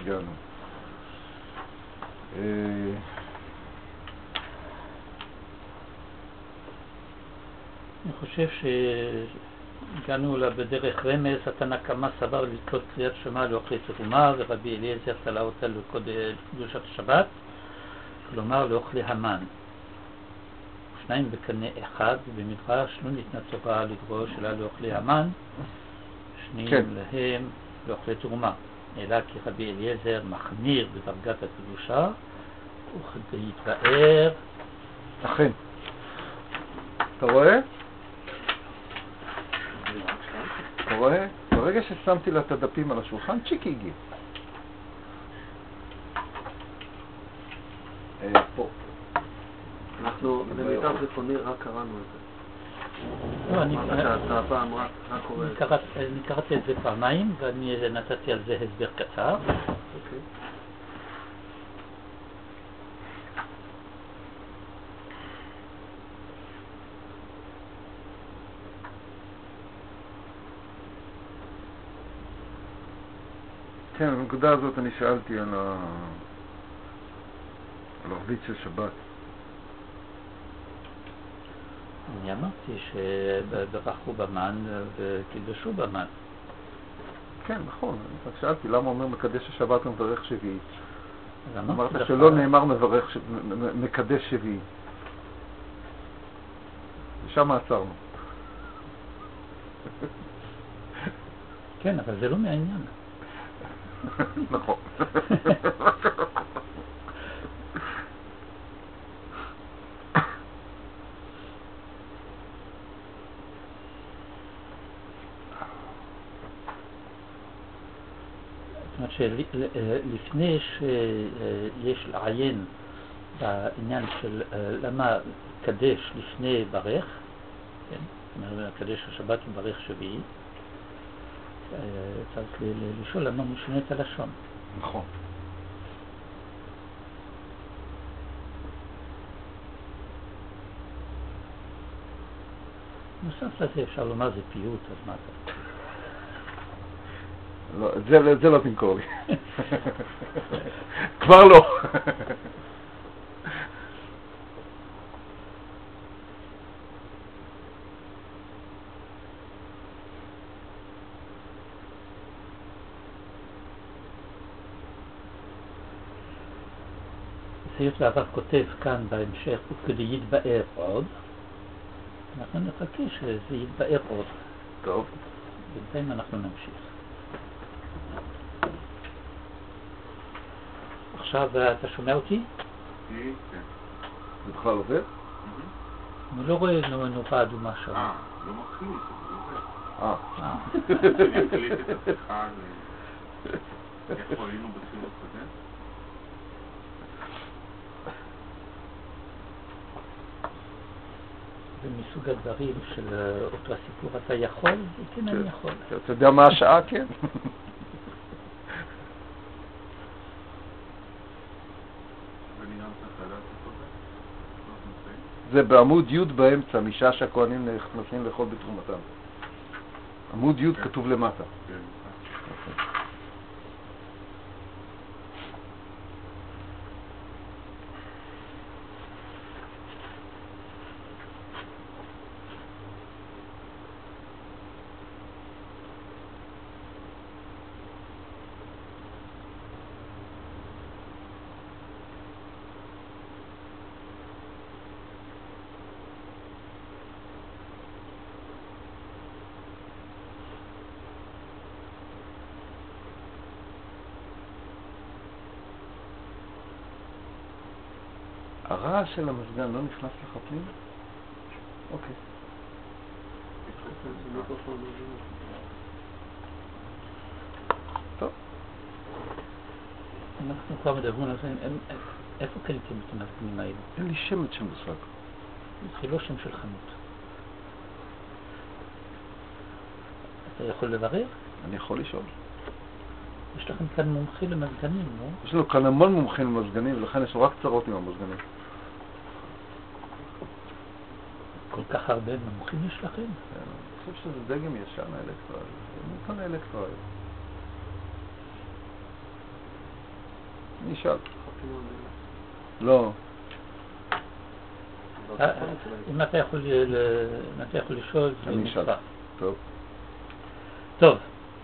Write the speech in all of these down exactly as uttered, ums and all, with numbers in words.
הגענו. אני חושב שהגענו לה בדרך רמז, התנא קמא סבר לתלות קריאת שמע לאוכלי תרומה, ורבי אליעזר תלה אותה לקדושת השבת, כלומר לאוכלי המן. שניים בקנה אחד, במדרש לא ניתנה תורה לדרוש אלא לאוכלי המן, שניים כן. להם לאוכלי תרומה, אלא כי רבי אליעזר מחמיר בדרגת הקדושה, וכדי יתבאר. אכן. אתה רואה? אתה רואה? ברגע ששמתי לה את הדפים על השולחן, צ'יקי הגיע. אה, פה. אנחנו למיטב זיכרוני רק קראנו את זה. לא, אני קראתי את זה פעמיים, ואני נתתי על זה הסבר קצר. אוקיי. כן, בנקודה הזאת אני שאלתי על הערבית של שבת. אני אמרתי שברכו במן וקידשו במן. כן, נכון. רק שאלתי למה אומר מקדש השבת ומברך שביעי. אמרת שלא נאמר מברך, מקדש שביעי. ושם עצרנו. כן, אבל זה לא מהעניין. נכון. זאת אומרת שלפני שיש לעיין בעניין של למה קדש לפני ברך, כן? זאת אומרת, קדש השבת וברך שביעי, צריך לשאול למה משנה את הלשון. נכון. נוסף לזה אפשר לומר זה פיוט, אז מה אתה? לא, זה, זה לא תמכור לי. כבר לא. סייף לעבר כותב כאן בהמשך, וכדי יתבאר עוד, אנחנו נחכה שזה יתבאר עוד. טוב. בינתיים אנחנו נמשיך. עכשיו אתה שומע אותי? כן. זה בכלל עובד? אני לא רואה נורה אדומה שם. אה, לא מחליט, זה אה. עובד. אני אקליט את השיחה, איפה היינו בשיעור הקודם? זה מסוג הדברים של אותו הסיפור, אתה יכול? כן, אני יכול. אתה יודע מה השעה, כן? זה בעמוד י' באמצע, משעה שהכהנים נכנסים לאכול בתרומתם. עמוד י' כתוב למטה. הרעש של המזגן לא נכנס לך פנים? אוקיי. טוב. אנחנו כבר מדברים על זה, איפה קניתם את המזגנים האלה? אין לי שמץ של מושג. זה לא שם של חנות. אתה יכול לברר? אני יכול לשאול. יש לכם כאן מומחי למזגנים, לא? יש לנו כאן המון מומחים למזגנים, ולכן יש רק צרות עם המזגנים. כל כך הרבה מומחים יש לכם? אני חושב שזה דגם ישן האלקטרואל. זה מוכן האלקטרואל. נשאל. לא. אם אתה יכול לשאול, זה מצווה. טוב. טוב.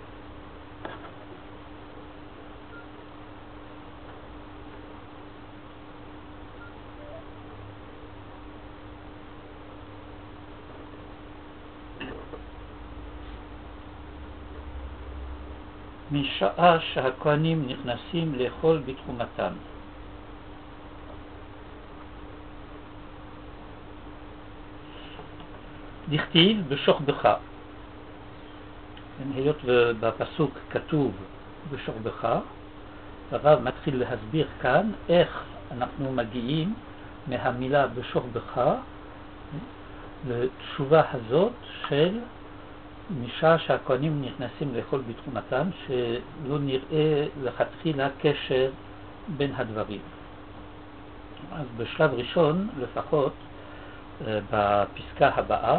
משעה שהכהנים נכנסים לאכול בתחומתם. דכתיב בשוכבך. היות ובפסוק כתוב בשוכבך, הרב מתחיל להסביר כאן איך אנחנו מגיעים מהמילה בשוכבך לתשובה הזאת של משעה שהכהנים נכנסים לאכול בתחומתם, שלא נראה לכתחילה קשר בין הדברים. אז בשלב ראשון לפחות בפסקה הבאה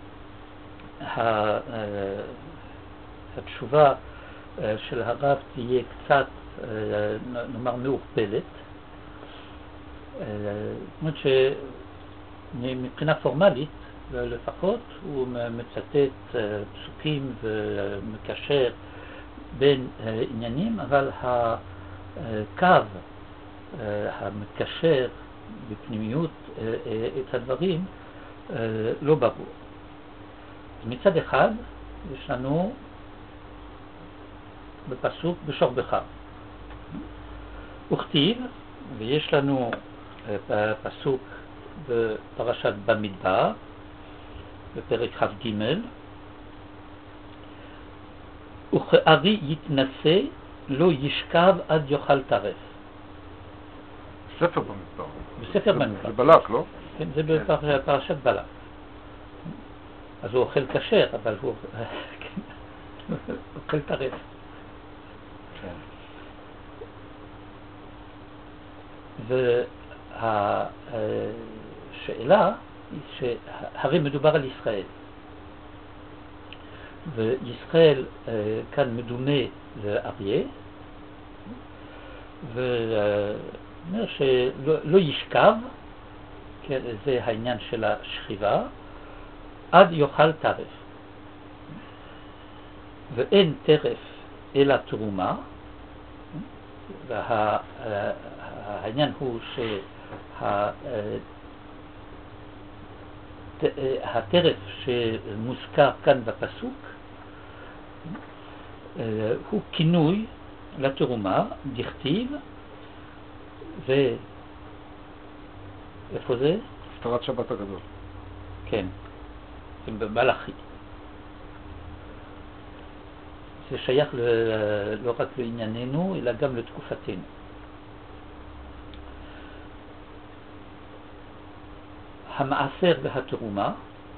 התשובה של הרב תהיה קצת נאמר מעורפלת, זאת אומרת שמבחינה פורמלית לפחות הוא מצטט פסוקים ומקשר בין עניינים, אבל הקו המקשר בפנימיות את הדברים לא ברור. אז מצד אחד יש לנו בפסוק בשוכבך וכתיב, ויש לנו פסוק בפרשת במדבר בפרק כ"ג, וכארי יתנשא לא ישכב עד יאכל טרף. ספר במדבר. בספר במדבר. זה בלק, לא? כן, זה בפרשת בלק. אז הוא אוכל כשר, אבל הוא אוכל טרף. והשאלה היא שהרי מדובר על ישראל. וישראל כאן מדומה לאריה, ואומר שלא ישכב, זה העניין של השכיבה, עד יאכל טרף. ואין טרף אלא תרומה, והעניין הוא שהטרף שמוזכר כאן בפסוק הוא כינוי לתרומה, דכתיב, ואיפה זה? הפטרת שבת הגדול. כן, זה במלאכי. זה שייך לא רק לענייננו, אלא גם לתקופתנו. המעשר והתרומה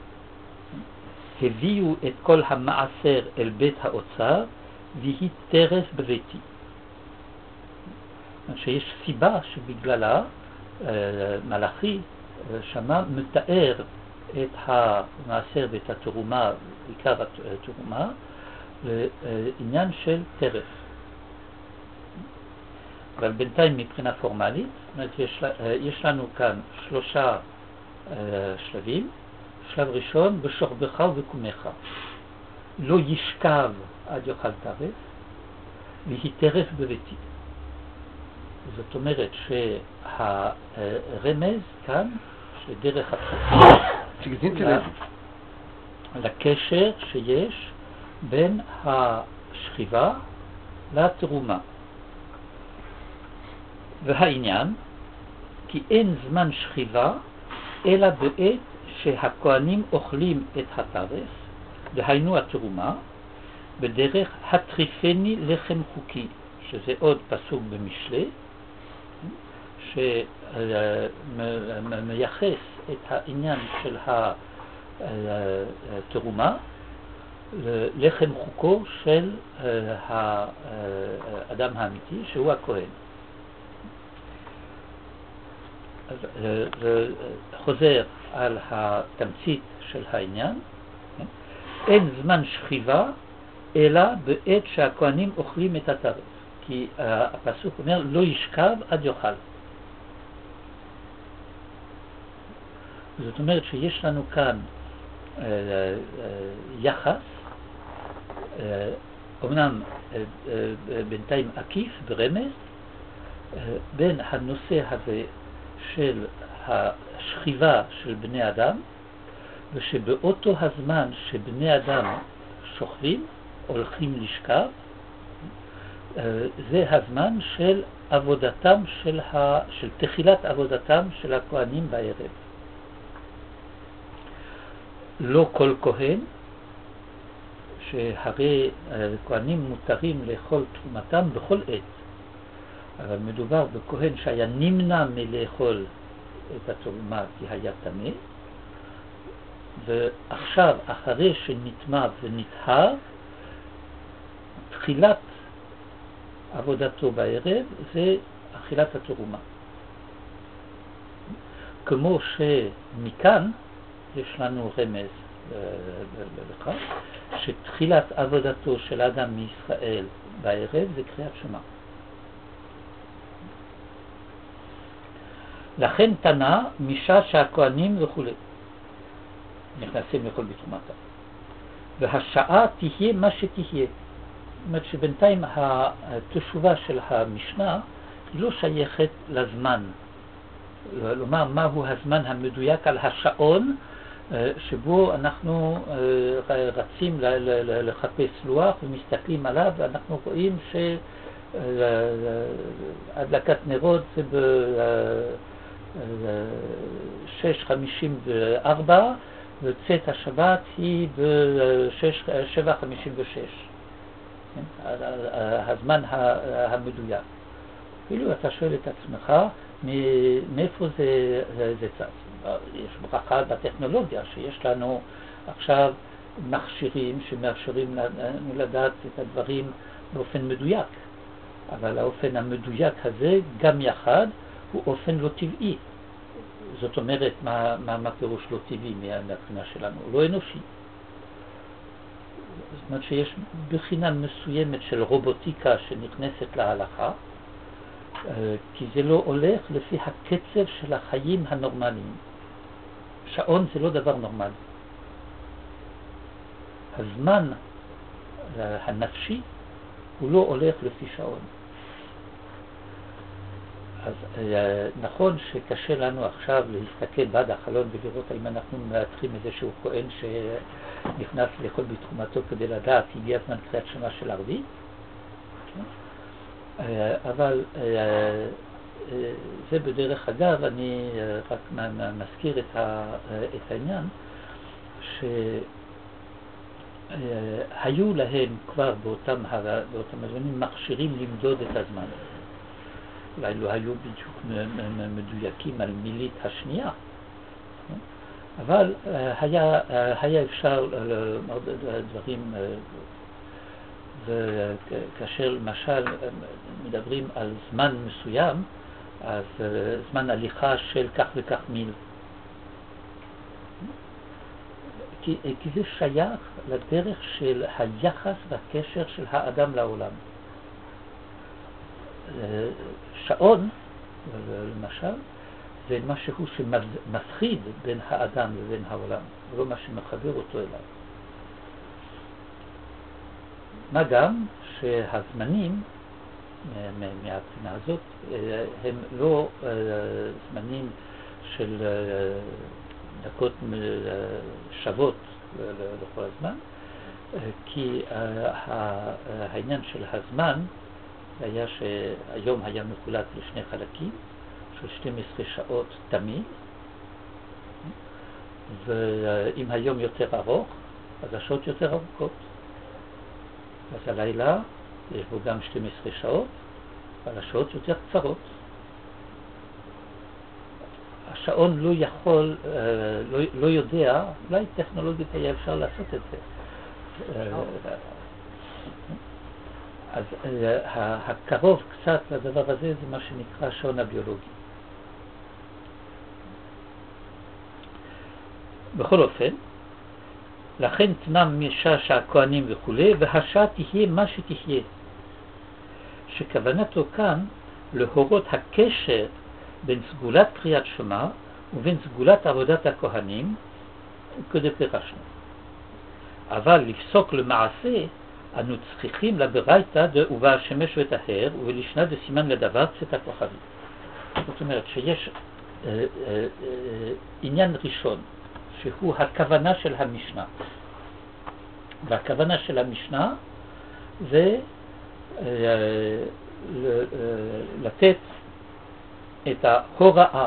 הביאו את כל המעשר אל בית האוצר, והיא טרף בביתי. שיש סיבה שבגללה מלאכי שמה מתאר את המעשר ואת התרומה, בעיקר התרומה, לעניין של טרף. אבל בינתיים מבחינה פורמלית, יש, יש לנו כאן שלושה שלבים. שלב ראשון, בשוכבך ובקומך. לא ישכב עד יאכל טרף, והיא טרף בביתי. זאת אומרת שהרמז כאן, שדרך התחתית, לקשר שיש בין השכיבה לתרומה. והעניין, כי אין זמן שכיבה, אלא בעת שהכהנים אוכלים את הטרף, דהיינו התרומה, בדרך הטריפני לחם חוקי, שזה עוד פסוק במשלי, שמייחס את העניין של התרומה ללחם חוקו של האדם האמיתי, שהוא הכהן. זה חוזר על התמצית של העניין. אין זמן שכיבה אלא בעת שהכהנים אוכלים את הטרף, כי uh, הפסוק אומר לא ישכב עד יאכל. זאת אומרת שיש לנו כאן uh, uh, יחס, uh, אומנם uh, uh, בינתיים עקיף ברמז, uh, בין הנושא הזה של השכיבה של בני אדם, ושבאותו הזמן שבני אדם שוכבים, הולכים לשכב, זה הזמן של עבודתם, של, ה... של תחילת עבודתם של הכהנים בערב. לא כל כהן, שהרי כהנים מותרים לאכול תרומתם בכל עת, אבל מדובר בכהן שהיה נמנע מלאכול את התרומה כי היה טמא, ועכשיו אחרי שנטמא ונטהר, תחילת עבודתו בערב זה אכילת התרומה. כמו שמכאן יש לנו רמז לכך שתחילת עבודתו של האדם מישראל בערב זה קריאת שמע. לכן תנא משעה שהכהנים וכו' נכנסים לאכול בתרומתם, והשעה תהיה מה שתהיה. זאת אומרת שבינתיים התשובה של המשנה היא לא שייכת לזמן, לומר מהו הזמן המדויק על השעון שבו אנחנו רצים לחפש לוח ומסתכלים עליו ואנחנו רואים שהדלקת נרות זה ב-שש חמישים וארבע וצאת השבת היא ב-שבע חמישים ושש, הזמן המדויק. כאילו אתה שואל את עצמך מאיפה זה, זה צץ. יש ברכה בטכנולוגיה שיש לנו עכשיו מכשירים שמאפשרים לנו לדעת את הדברים באופן מדויק, אבל האופן המדויק הזה גם יחד הוא אופן לא טבעי. זאת אומרת, מה, מה, מה פירוש לא טבעי מהבחינה שלנו? לא אנושי. זאת אומרת שיש בחינה מסוימת של רובוטיקה שנכנסת להלכה, כי זה לא הולך לפי הקצב של החיים הנורמליים. שעון זה לא דבר נורמלי. הזמן הנפשי הוא לא הולך לפי שעון. אז נכון שקשה לנו עכשיו להסתכל בעד החלון ולראות האם אנחנו מאתרים איזשהו כהן שנכנס לאכול בתרומתו כדי לדעת הגיע הזמן קריאת שמע של ערבית, אבל זה בדרך אגב, אני רק מזכיר את העניין שהיו להם כבר באותם הזמנים מכשירים למדוד את הזמן. אולי לא היו בדיוק מדויקים על מילית השנייה, אבל היה, היה אפשר ללמוד דברים, וכאשר למשל מדברים על זמן מסוים, אז זמן הליכה של כך וכך מיל. כי, כי זה שייך לדרך של היחס והקשר של האדם לעולם. שעון, למשל, זה משהו שמפחיד בין האדם לבין העולם, ולא מה שמחבר אותו אליו. מה גם שהזמנים, מהבחינה הזאת, הם לא זמנים של דקות שוות לכל הזמן, כי העניין של הזמן היה שהיום היה מחולק לשני חלקים של שתים עשרה שעות תמיד, ואם היום יותר ארוך אז השעות יותר ארוכות, אז הלילה יש בו גם שתים עשרה שעות אבל השעות יותר קצרות. השעון לא יכול, לא, לא יודע, אולי טכנולוגית היה אפשר לעשות את זה. אז הקרוב קצת לדבר הזה זה מה שנקרא השעון הביולוגי. בכל אופן, לכן תנם משעה שהכהנים וכו', והשעה תהיה מה שתהיה. שכוונתו כאן להורות הקשר בין סגולת קריאת שמע ובין סגולת עבודת הכהנים כדפירשנו. אבל לפסוק למעשה אנו צריכים לברייתא דהובא השמש וטהר ולשנה דסימן לדבר צאת הכוכבים. זאת אומרת שיש אה, אה, אה, עניין ראשון שהוא הכוונה של המשנה, והכוונה של המשנה זה אה, ל, אה, לתת את ההוראה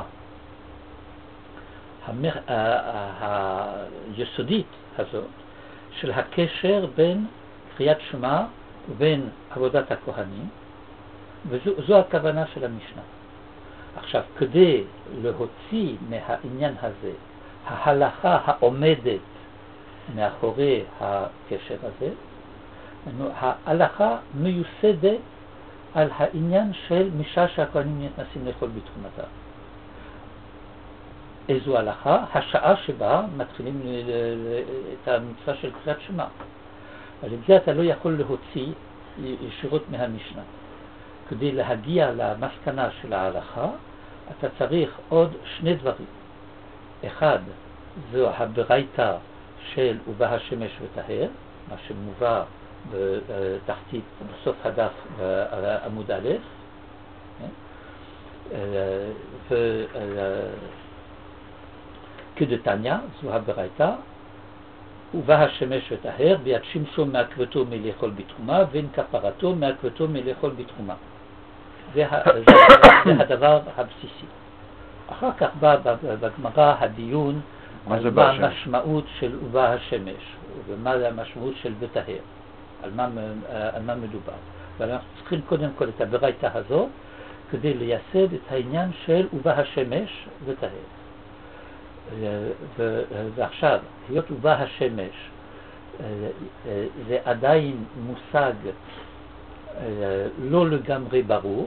המח... היסודית הזאת של הקשר בין קריאת שמע ובין עבודת הכהנים, וזו הכוונה של המשנה. עכשיו, כדי להוציא מהעניין הזה ההלכה העומדת מאחורי הקשר הזה, ההלכה מיוסדת על העניין של משעה שהכהנים נכנסים לאכול בתרומתם. איזו הלכה? השעה שבה מתחילים את המצווה של קריאת שמע. אבל את זה אתה לא יכול להוציא ישירות מהמשנה. כדי להגיע למסקנה של ההלכה, אתה צריך עוד שני דברים. אחד, זו הברייתא של ובא השמש וטהר, מה שמובא בתחתית, בסוף הדף בעמוד א', וכדתניא, זו הברייתא, ובא השמש וטהר, ביד שמשו מעכבתו מלאכול בתרומה, ואין כפרתו מעכבתו מלאכול בתרומה. זה, זה, זה הדבר הבסיסי. אחר כך בא בגמרא הדיון על מה המשמעות של ובא השמש, ומה המשמעות של וטהר, על מה, על מה מדובר. ואנחנו צריכים קודם כל את הברייתא הזאת, כדי לייסד את העניין של ובא השמש וטהר. ועכשיו, היות ובא השמש, זה עדיין מושג לא לגמרי ברור,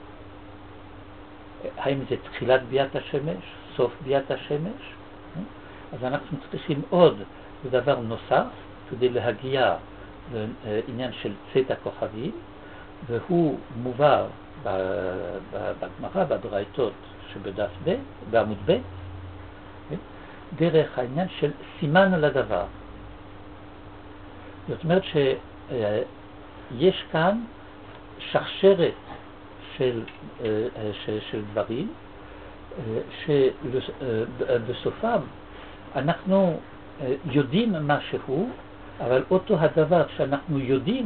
האם זה תחילת ביאת השמש, סוף ביאת השמש, אז אנחנו צריכים עוד דבר נוסף כדי להגיע לעניין של צאת הכוכבים, והוא מובא בגמרא, בברייתות שבדף ב', בעמוד ב', דרך העניין של סימן לדבר. זאת אומרת שיש כאן שרשרת של, של, של דברים שבסופם אנחנו יודעים משהו, אבל אותו הדבר שאנחנו יודעים,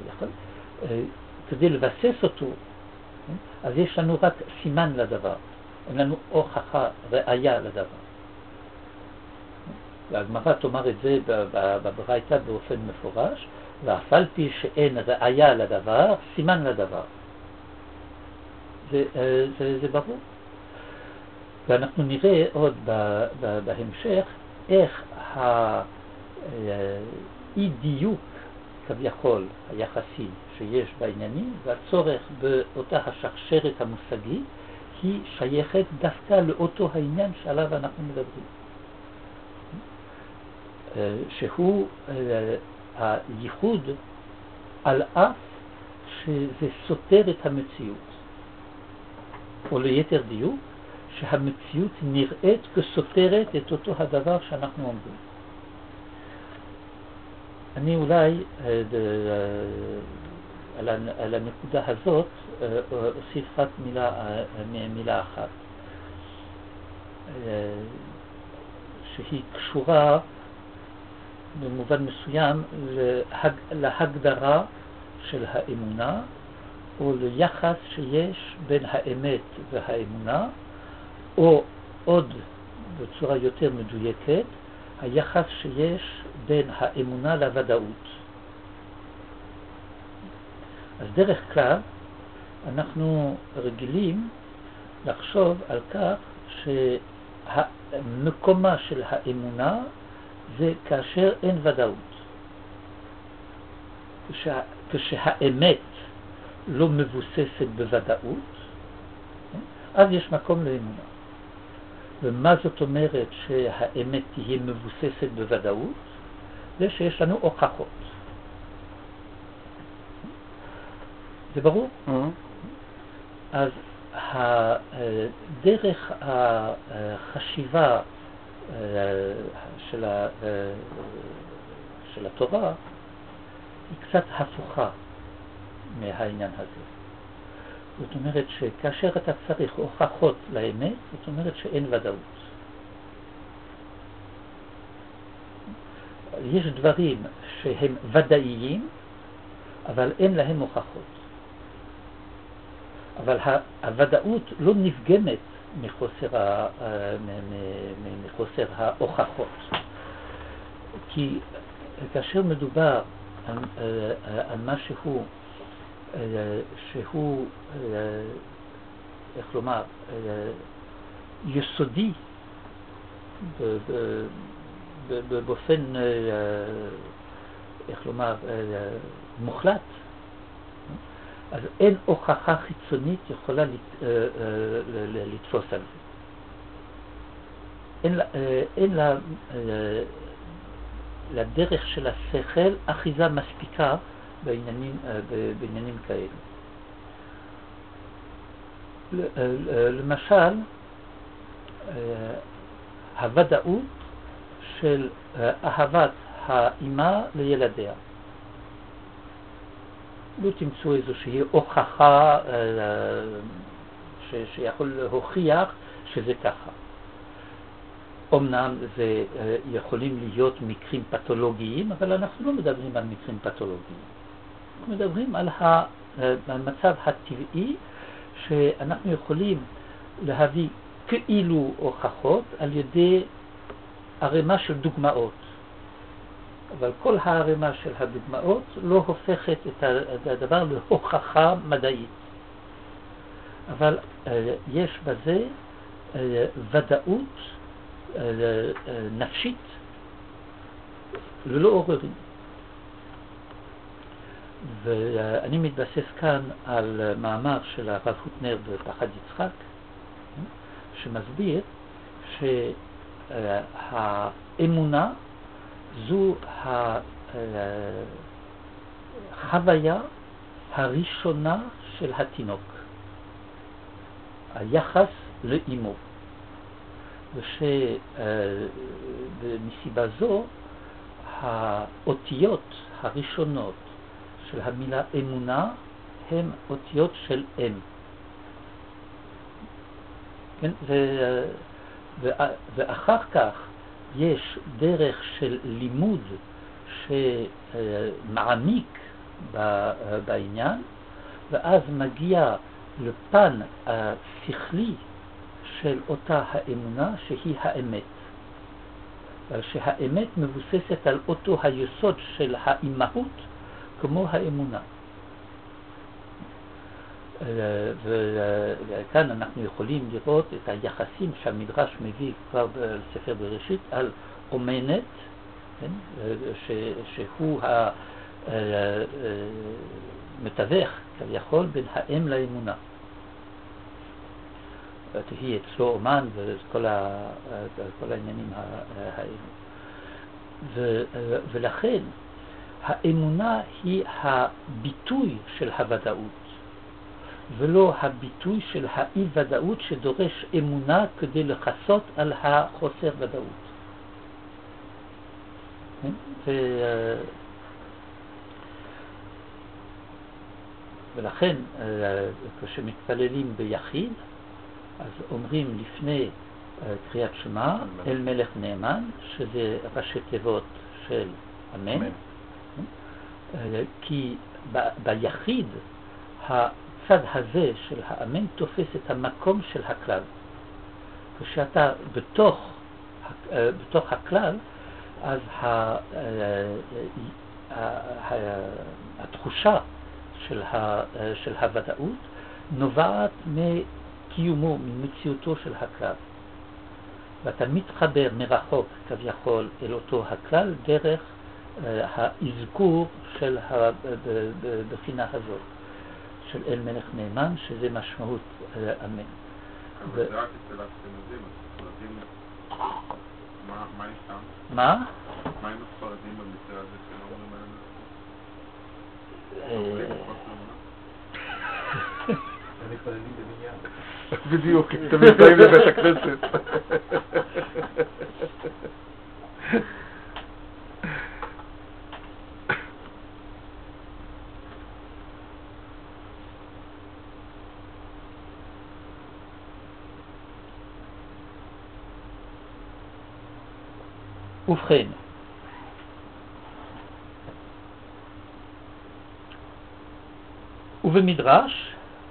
כדי לבסס אותו, אז יש לנו רק סימן לדבר, אין לנו הוכחה, ראיה לדבר. והגמרא תאמר את זה בברייתא באופן מפורש, ואף על פי שאין ראיה לדבר, סימן לדבר. זה, זה, זה ברור. ואנחנו נראה עוד בהמשך איך האי דיוק כביכול היחסי שיש בעניינים, והצורך באותה השרשרת המושגית היא שייכת דווקא לאותו העניין שעליו אנחנו מדברים. שהוא הייחוד על אף שזה סותר את המציאות, או ליתר דיוק שהמציאות נראית כסותרת את אותו הדבר שאנחנו אומרים. אני אולי על הנקודה הזאת אוסיף רק מילה, מילה אחת שהיא קשורה במובן מסוים להג, להגדרה של האמונה, או ליחס שיש בין האמת והאמונה, או עוד בצורה יותר מדויקת, היחס שיש בין האמונה לוודאות. אז דרך כלל אנחנו רגילים לחשוב על כך שהמקומה של האמונה זה כאשר אין ודאות. כשה, כשהאמת לא מבוססת בוודאות, אז יש מקום לאמונה. ומה זאת אומרת שהאמת תהיה מבוססת בוודאות? זה שיש לנו הוכחות. זה ברור? Mm-hmm. אז דרך החשיבה של, ה, של התורה היא קצת הפוכה מהעניין הזה. זאת אומרת שכאשר אתה צריך הוכחות לאמת, זאת אומרת שאין ודאות. יש דברים שהם ודאיים, אבל אין להם הוכחות. אבל הוודאות לא נפגמת מחוסר, ה, מחוסר ההוכחות. כי כאשר מדובר על, על משהו שהוא, איך לומר, יסודי באופן, איך לומר, מוחלט, אז אין הוכחה חיצונית יכולה לתפוס על זה. אין, אין לה, לדרך של השכל אחיזה מספיקה בעניינים, בעניינים כאלה. למשל, הוודאות של אהבת האמא לילדיה. לא תמצאו איזושהי הוכחה ש, שיכול להוכיח שזה ככה. אמנם זה יכולים להיות מקרים פתולוגיים, אבל אנחנו לא מדברים על מקרים פתולוגיים. אנחנו מדברים על המצב הטבעי שאנחנו יכולים להביא כאילו הוכחות על ידי ערימה של דוגמאות. אבל כל הערימה של הדוגמאות לא הופכת את הדבר להוכחה מדעית. אבל יש בזה ודאות נפשית ללא עוררין. ואני מתבסס כאן על מאמר של הרב הוטנר בפחד יצחק, שמסביר שהאמונה זו החוויה הראשונה של התינוק, היחס לאמו. ושמסיבה זו האותיות הראשונות של המילה אמונה הן אותיות של אם. כן? ו... ואחר כך יש דרך של לימוד שמעמיק בעניין, ואז מגיע לפן השכלי של אותה האמונה שהיא האמת. שהאמת מבוססת על אותו היסוד של האימהות כמו האמונה. וכאן אנחנו יכולים לראות את היחסים שהמדרש מביא כבר בספר בראשית על אומנת, כן? שהוא המתווך כביכול בין האם לאמונה. תהי אצלו אומן וכל העניינים האלה. ולכן האמונה היא הביטוי של הוודאות, ולא הביטוי של האי-ודאות שדורש אמונה כדי לחסות על החוסר ודאות. ו... ולכן כשמתפללים ביחיד, אז אומרים לפני קריאת שמע אל מלך נאמן, שזה ראשי תיבות של אמן, כי ב- ביחיד הצד הזה של האמן תופס את המקום של הכלל. כשאתה בתוך, בתוך הכלל, אז התחושה של, ה, של הוודאות נובעת מקיומו, ממציאותו של הכלל. ואתה מתחבר מרחוק כביכול אל אותו הכלל דרך האזכור של הבחינה הזאת של אל מלך נאמן, שזה משמעות אמן. אבל זה רק אצל הספרדים, הספרדים, מה איתם? מה? מה עם הספרדים במקרה הזה שלא אומרים עליהם? בדיוק, אתם באים לבית הכנסת. ובכן, ובמדרש,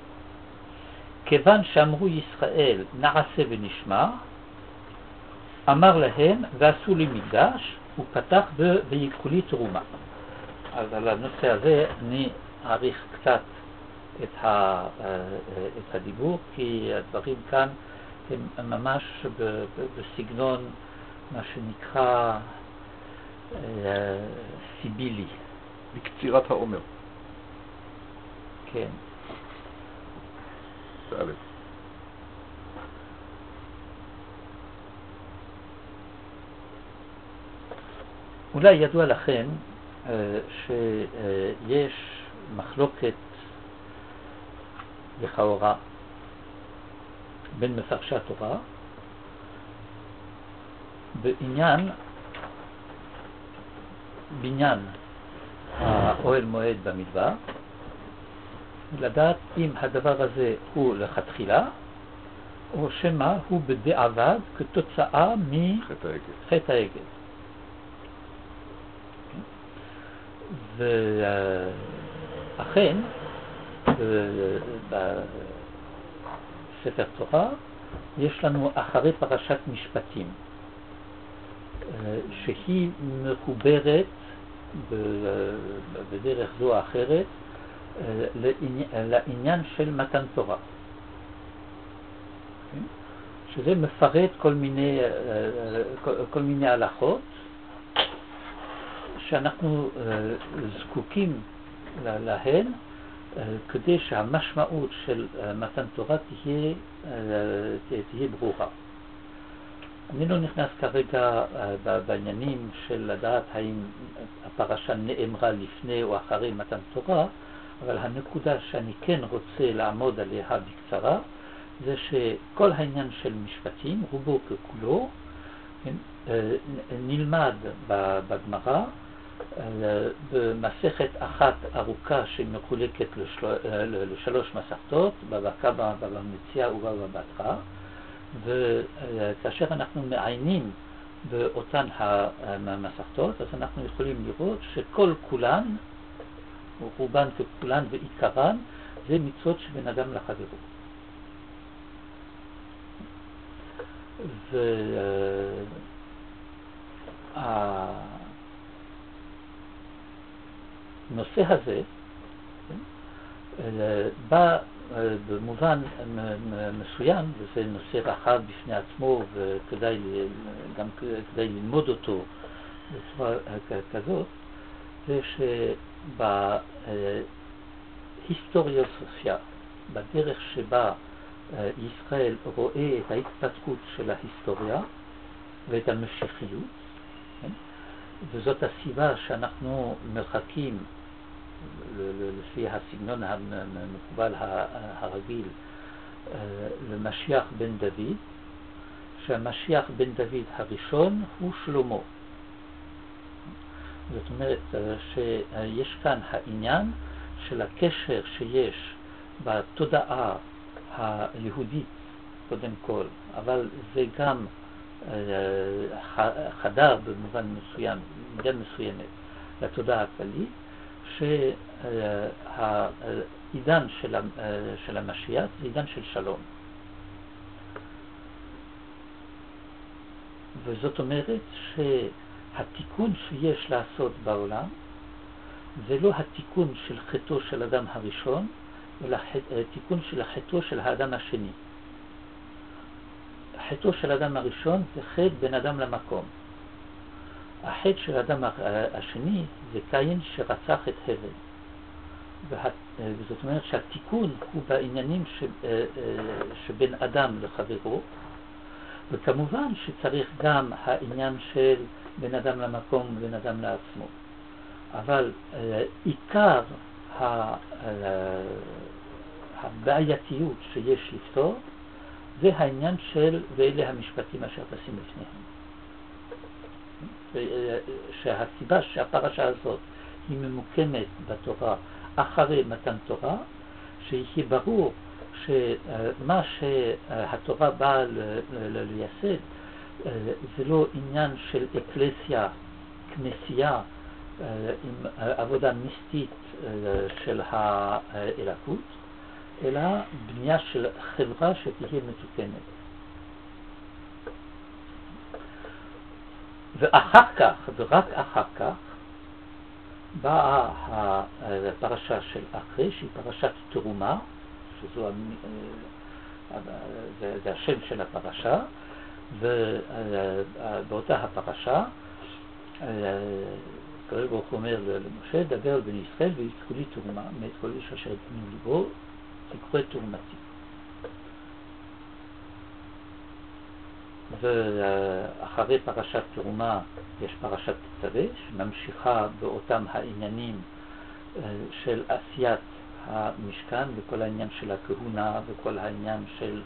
כיוון שאמרו ישראל נעשה ונשמע, אמר להם ועשו לי מקדש, ופתח ויקחו לי תרומה. אז על הנושא הזה אני אעריך קצת את, ה, את הדיבור, כי הדברים כאן הם ממש בסגנון מה שנקרא סיבילי. בקצירת העומר. כן. א'. אולי ידוע לכם שיש מחלוקת לכאורה בין מפרשי התורה בעניין בניין האוהל מועד במדבר, לדעת אם הדבר הזה הוא לכתחילה או שמה הוא בדיעבד כתוצאה מחטא העגל. ואכן בספר תורה יש לנו אחרי פרשת משפטים שהיא מחוברת בדרך זו או אחרת לעניין של מתן תורה, שזה מפרט כל מיני כל מיני הלכות שאנחנו זקוקים להן כדי שהמשמעות של מתן תורה תהיה תהיה ברורה. אני לא נכנס כרגע בעניינים של לדעת האם הפרשה נאמרה לפני או אחרי מתן תורה, אבל הנקודה שאני כן רוצה לעמוד עליה בקצרה זה שכל העניין של משפטים, רובו ככולו, נלמד בגמרא במסכת אחת ארוכה שמחולקת לשלוש מסכתות, בבא קמא, בבא מציעא ובבא בתרא, וכאשר אנחנו מעיינים באותן המסכתות, אז אנחנו יכולים לראות שכל כולן, רובן ככולן ועיקרן, זה מצוות שבין אדם לחברו. והנושא הזה בא במובן מסוים, וזה נושא רחב בפני עצמו וכדאי גם כדאי ללמוד אותו בצורה כזאת, זה שבהיסטוריוסופיה, בדרך שבה ישראל רואה את ההתפתחות של ההיסטוריה ואת המשיחיות, וזאת הסיבה שאנחנו מרחקים לפי הסגנון המקובל הרגיל למשיח בן דוד, שהמשיח בן דוד הראשון הוא שלמה. זאת אומרת שיש כאן העניין של הקשר שיש בתודעה היהודית קודם כל, אבל זה גם חדר במובן מסוים, מידה מסוימת לתודעה הכללית, שהעידן של המשיח זה עידן של שלום. וזאת אומרת שהתיקון שיש לעשות בעולם זה לא התיקון של חטאו של אדם הראשון, אלא התיקון של חטאו של האדם השני. חטאו של האדם הראשון זה חטא בין אדם למקום. החטא של האדם השני זה קין שרצח את הבל. וזאת אומרת שהתיקון הוא בעניינים שבין אדם לחברו, וכמובן שצריך גם העניין של בין אדם למקום ובין אדם לעצמו. אבל עיקר הבעייתיות שיש לפתור זה העניין של ואלה המשפטים אשר תשים לפניהם. שהסיבה שהפרשה הזאת היא ממוקמת בתורה אחרי מתן תורה, שיהיה ברור שמה שהתורה באה לייסד זה לא עניין של אקלסיה, כנסייה עם עבודה מיסטית של האלוקות, אלא בנייה של חברה שתהיה מתוקנת. ואחר כך, ורק אחר כך, באה הפרשה של אחרי, שהיא פרשת תרומה, שזו זה, זה השם של הפרשה, ובאותה הפרשה, הקדוש ברוך הוא אומר למשה, דבר בני ישראל ויקחו לי תרומה, מאת כל איש אשר יתנו ליבו, תקחו את תרומתי. ואחרי פרשת תרומה יש פרשת תצווה, שממשיכה באותם העניינים של עשיית המשכן וכל העניין של הכהונה וכל העניין של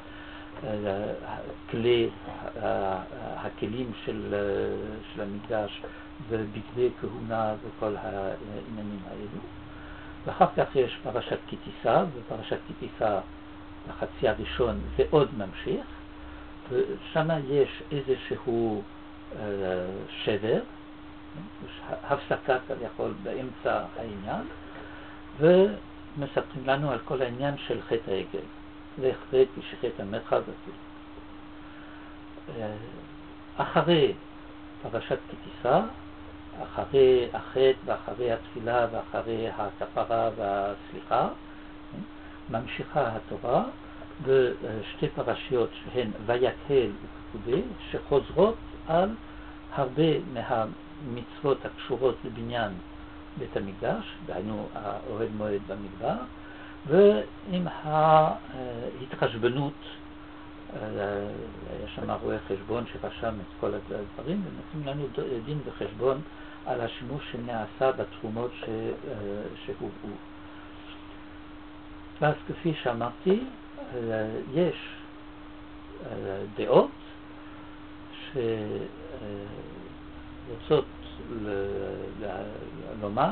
כלי, הכלים של, של המקדש ובגדי כהונה וכל העניינים האלו. ואחר כך יש פרשת כי תישא, ופרשת כי תישא בחצי הראשון זה עוד ממשיך, ושם יש איזשהו שבר, הפסקה כביכול באמצע העניין, ומספרים לנו על כל העניין של חטא העגל. ואחרי כשחטא המרחב וכו'. אחרי פרשת כי תישא, אחרי החטא ואחרי התפילה ואחרי הכפרה והסליחה, ממשיכה התורה בשתי פרשיות שהן ויקהל ופקודי, שחוזרות על הרבה מהמצוות הקשורות לבניין בית המקדש, דהיינו האוהל מועד במדבר, ועם ההתחשבנות, יש שם רואה חשבון שרשם את כל הדברים, ונותנים לנו דין וחשבון על השימוש שנעשה בתרומות שהובאו. ואז כפי שאמרתי, יש דעות שרוצות לומר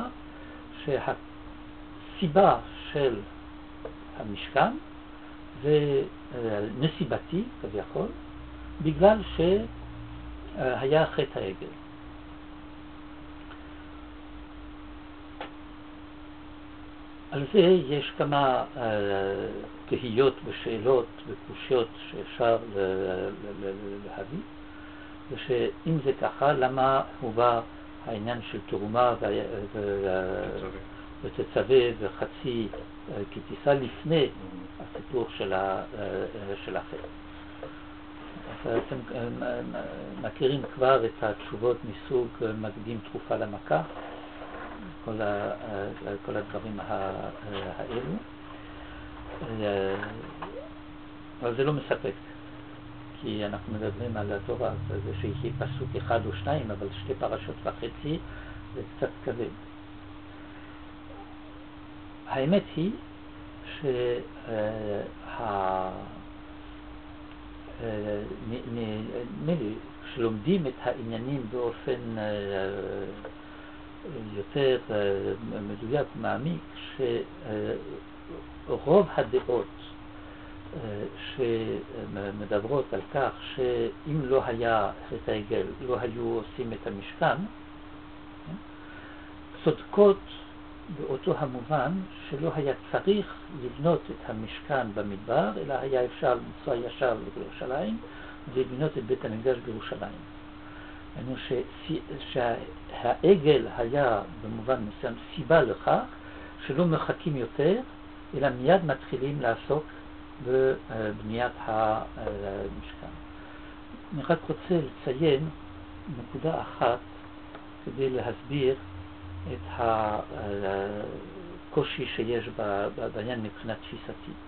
שהסיבה של המשכן זה נסיבתי כביכול, בגלל שהיה חטא העגל. על זה יש כמה uh, תהיות ושאלות וקושיות שאפשר להביא, ושאם זה ככה, למה הובא העניין של תרומה ו... ו... ותצווה וחצי uh, כי תישא לפני הסיפור של, ה... uh, של החטא. אז אתם uh, מכירים כבר את התשובות מסוג uh, מקדים תרופה למכה, כל, ה, כל הדברים האלו, אבל זה לא מספק, כי אנחנו מדברים על התורה, זה שיהיה פסוק אחד או שניים, אבל שתי פרשות וחצי זה קצת כבד. האמת היא כשלומדים את העניינים באופן יותר מדויק ומעמיק, שרוב הדעות שמדברות על כך שאם לא היה חטא העגל, לא היו עושים את המשכן, צודקות באותו המובן שלא היה צריך לבנות את המשכן במדבר, אלא היה אפשר לנסוע ישר לירושלים ולבנות את בית המקדש בירושלים. ראינו שהעגל היה במובן מסוים סיבה לכך שלא מחכים יותר, אלא מיד מתחילים לעסוק בבניית המשכן. אני רק רוצה לציין נקודה אחת כדי להסביר את הקושי שיש בעניין מבחינה תפיסתית.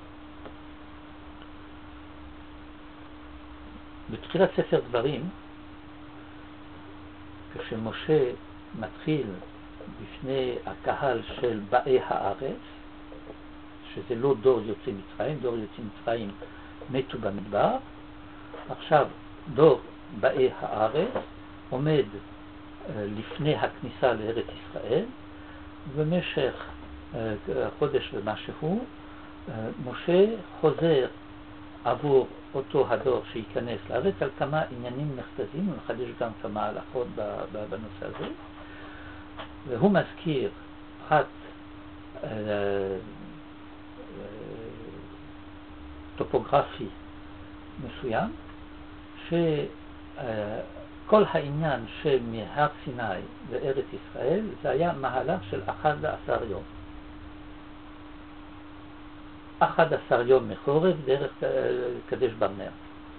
בתחילת ספר דברים, כשמשה מתחיל בפני הקהל של באי הארץ, שזה לא דור יוצאי מצרים, דור יוצאי מצרים מתו במדבר, עכשיו דור באי הארץ עומד לפני הכניסה לארץ ישראל, ובמשך חודש ומשהו משה חוזר עבור אותו הדור שייכנס לארץ על כמה עניינים מרכזיים, ונחדש גם כמה הלכות בנושא הזה, והוא מזכיר פרט טופוגרפי מסוים, שכל העניין שמהר סיני לארץ ישראל זה היה מהלך של אחד עשר יום. אחד עשר יום מחורף דרך קדש ברנע.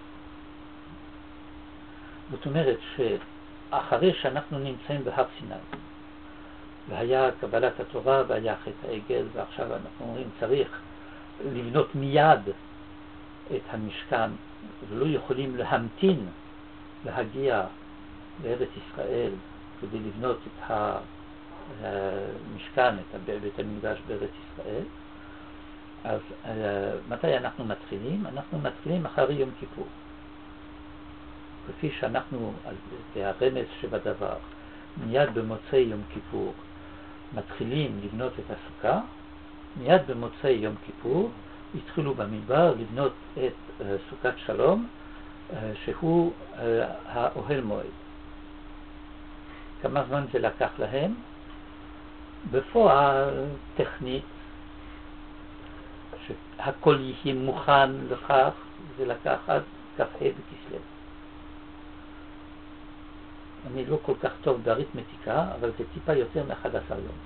זאת אומרת שאחרי שאנחנו נמצאים בהר סיני, והיה קבלת התורה והיה חטא העגל, ועכשיו אנחנו אומרים צריך לבנות מיד את המשכן, ולא יכולים להמתין להגיע לארץ ישראל כדי לבנות את המשכן, את בית המקדש בארץ ישראל. אז מתי אנחנו מתחילים? אנחנו מתחילים אחרי יום כיפור. כפי שאנחנו, זה הרמז שבדבר, מיד במוצאי יום כיפור מתחילים לבנות את הסוכה, מיד במוצאי יום כיפור התחילו במדבר לבנות את uh, סוכת שלום, uh, שהוא uh, האוהל מועד. כמה זמן זה לקח להם? בפועל טכנית, שהכל יהיה מוכן לכך, זה לקח עד כ"ה בכסלו. אני לא כל כך טוב באריתמטיקה, אבל זה טיפה יותר מ-אחד עשר יום.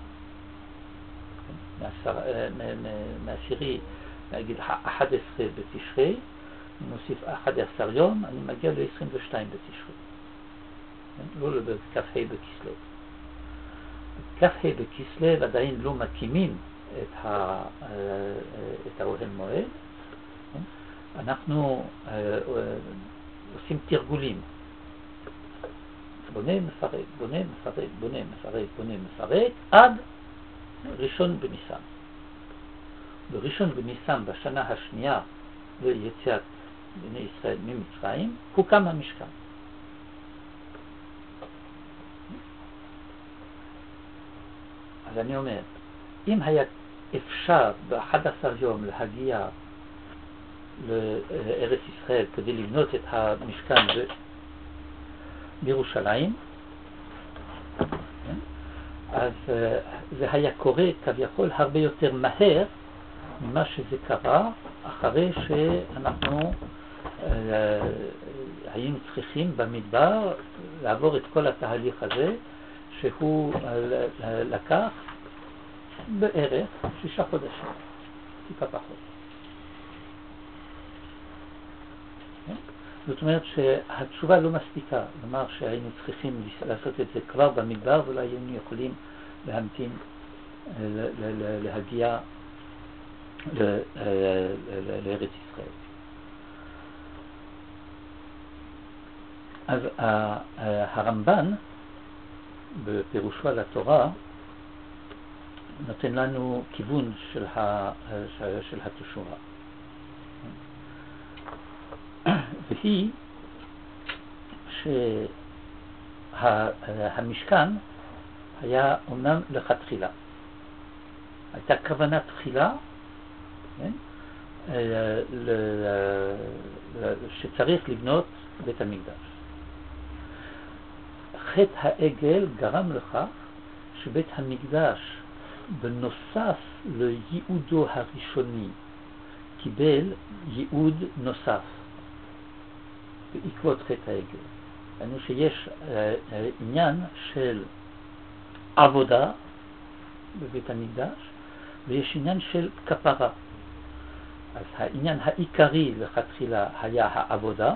מעשירי, נגיד אחד עשר בתשרי, אני מוסיף אחד עשר יום, אני מגיע ל-עשרים ושתיים בתשרי. לא לכ"ה בכסלו. כ"ה בכסלו עדיין לא מקימים את, ה, את האוהל מועד. אנחנו עושים תרגולים. בונה מפרק, בונה מפרק, בונה מפרק, בונה מפרק, עד ראשון בניסן. בראשון בניסן, בשנה השנייה ליציאת בני ישראל ממצרים, הוקם המשכן. אז אני אומר, אם היה אפשר ב-אחד עשר יום להגיע לארץ ישראל כדי לבנות את המשכן בירושלים, אז זה היה קורה כביכול הרבה יותר מהר ממה שזה קרה אחרי שאנחנו היינו צריכים במדבר לעבור את כל התהליך הזה שהוא לקח בערך שישה חודשים, טיפה פחות. זאת אומרת שהתשובה לא מספיקה, לומר שהיינו צריכים לעשות את זה כבר במדבר, ואולי היינו יכולים להמתין להגיע לארץ ישראל. אז הרמב"ן בפירושו על התורה נותן לנו כיוון של, ה, של התשובה. והיא שהמשכן היה אומנם לכתחילה. הייתה כוונה תחילה, כן? שצריך לבנות בית המקדש. חטא העגל גרם לכך שבית המקדש בנוסף לייעודו הראשוני קיבל ייעוד נוסף בעקבות חטא העגל. ראינו שיש אה, אה, עניין של עבודה בבית המקדש ויש עניין של כפרה. אז העניין העיקרי לכתחילה היה העבודה,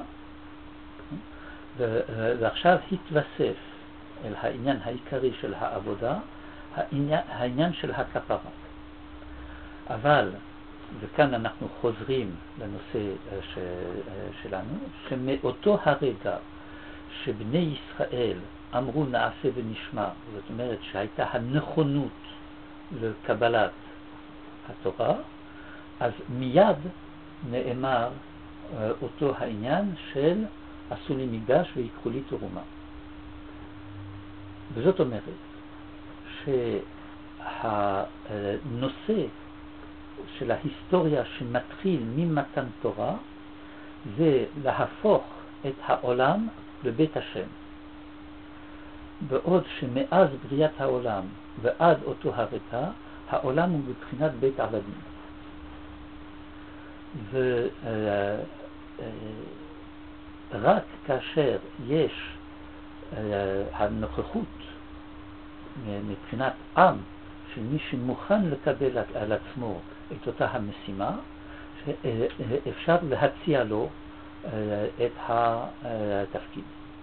ועכשיו התווסף אל העניין העיקרי של העבודה העניין, העניין של הכפרה. אבל, וכאן אנחנו חוזרים לנושא ש, שלנו, שמאותו הרגע שבני ישראל אמרו נעשה ונשמע, זאת אומרת שהייתה הנכונות לקבלת התורה, אז מיד נאמר אותו העניין של עשו לי מקדש ויקחו לי תרומה. וזאת אומרת שהנושא של ההיסטוריה שמתחיל ממתן תורה זה להפוך את העולם לבית השם. בעוד שמאז בריאת העולם ועד אותו הרגע העולם הוא בבחינת בית עבדים. ורק כאשר יש הנוכחות מבחינת עם של מי שמוכן לקבל על עצמו את אותה המשימה, אפשר להציע לו את התפקיד.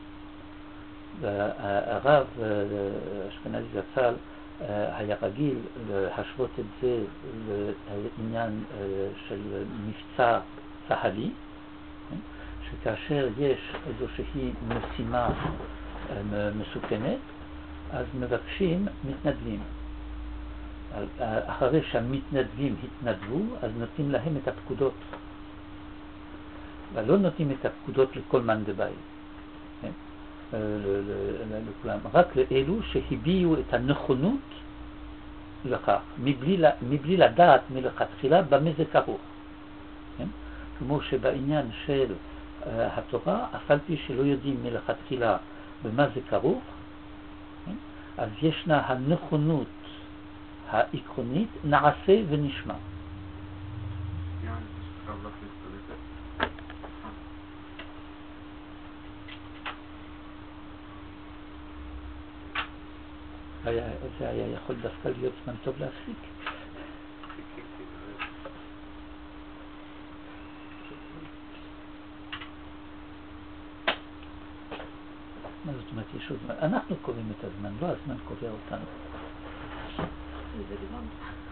הרב אשכנזי זצ"ל היה רגיל להשוות את זה לעניין של מבצע צה"לי, שכאשר יש איזושהי משימה מסוכנת, אז מבקשים מתנדבים. אחרי שהמתנדבים התנדבו, אז נותנים להם את הפקודות. ולא נותנים את הפקודות לכל מאן דבעי. לכולם, רק לאלו שהביעו את הנכונות לכך, מבלי, מבלי לדעת מלכתחילה במה זה כרוך. כמו שבעניין של התורה, אף על פי שלא יודעים מלכתחילה במה זה כרוך, אז ישנה הנכונות העקרונית, נעשה ונשמע. היה, זה היה יכול דווקא להיות זמן טוב להפסיק. מה זאת אומרת, יש עוד זמן? אנחנו קובעים את הזמן, לא הזמן קובע אותנו. זה דיברנו.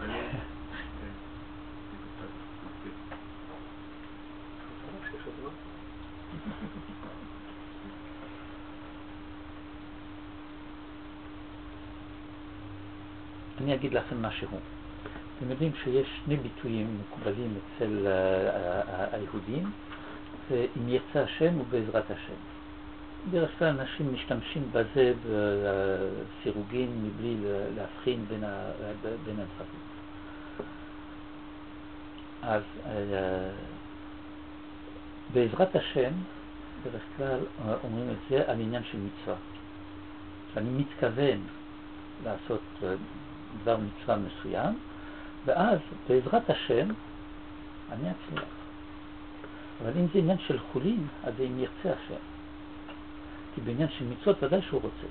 אני אגיד לכם משהו. אתם יודעים שיש שני ביטויים מקובלים אצל היהודים, אם יצא השם ובעזרת השם. בדרך כלל אנשים משתמשים בזה בסירוגין מבלי להבחין בין, בין הדברים. אז בעזרת השם, בדרך כלל אומרים את זה על עניין של מצווה. שאני מתכוון לעשות דבר מצווה מסוים, ואז בעזרת השם אני אצליח. אבל אם זה עניין של חולין, אז זה אם ירצה השם. כי בעניין של מצוות ודאי שהוא רוצה.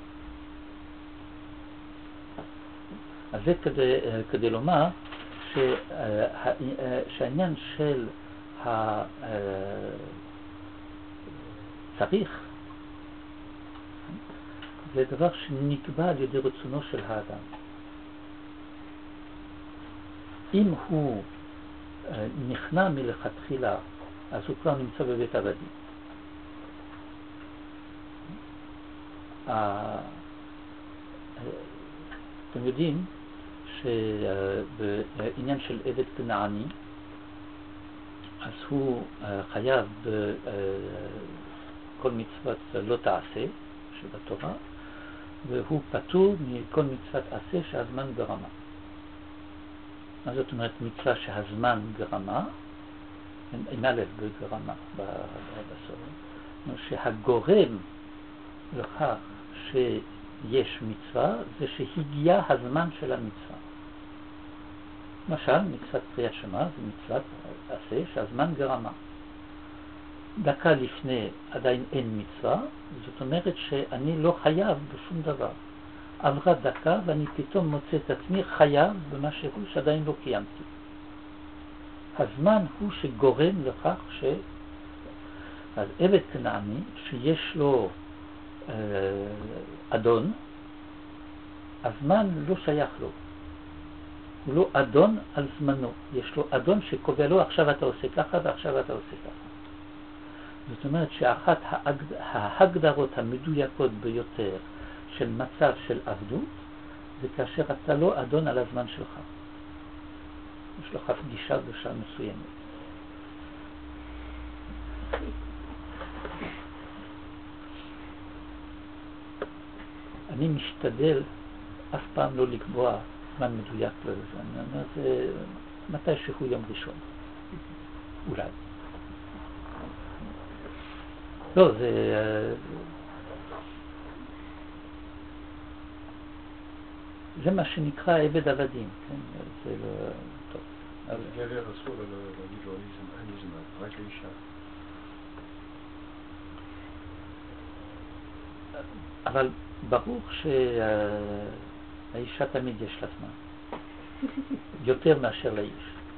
אז זה כדי, כדי לומר שה, שהעניין של הצריך זה דבר שנקבע על ידי רצונו של האדם. אם הוא נכנע מלכתחילה, אז הוא כבר נמצא בבית עבדים. אתם יודעים שבעניין של עבד כנעני, אז הוא חייב בכל מצוות לא תעשה שבתורה, והוא פטור מכל מצוות עשה שהזמן גרמה. מה זאת אומרת מצווה שהזמן גרמה? אין א' בגרמה בסוף. שהגורם לכך שיש מצווה זה שהגיע הזמן של המצווה. למשל, מצוות קריאת שמע זה מצוות עשה שהזמן גרמה. דקה לפני עדיין אין מצווה, זאת אומרת שאני לא חייב בשום דבר. עברה דקה ואני פתאום מוצא את עצמי חייב במשהו שעדיין לא קיימתי. הזמן הוא שגורם לכך ש... אז עבד כנעני שיש לו אה, אדון, הזמן לא שייך לו. הוא לא אדון על זמנו. יש לו אדון שקובע לו עכשיו אתה עושה ככה ועכשיו אתה עושה ככה. זאת אומרת שאחת ההגדרות המדויקות ביותר של מצב של עבדות זה כאשר אתה לא אדון על הזמן שלך. יש לך פגישה בשעה מסוימת. אני משתדל אף פעם לא לקבוע זמן מדויק לזה. אני אומר, זה מתי שהוא יום ראשון. אולי. לא, זה... זה מה שנקרא עבד עבדים, כן? זה לא... טוב. אז גבר אסור להגיד לו אני זמן, רק לאישה. אבל ברור שהאישה תמיד יש לה זמן. יותר מאשר לאיש.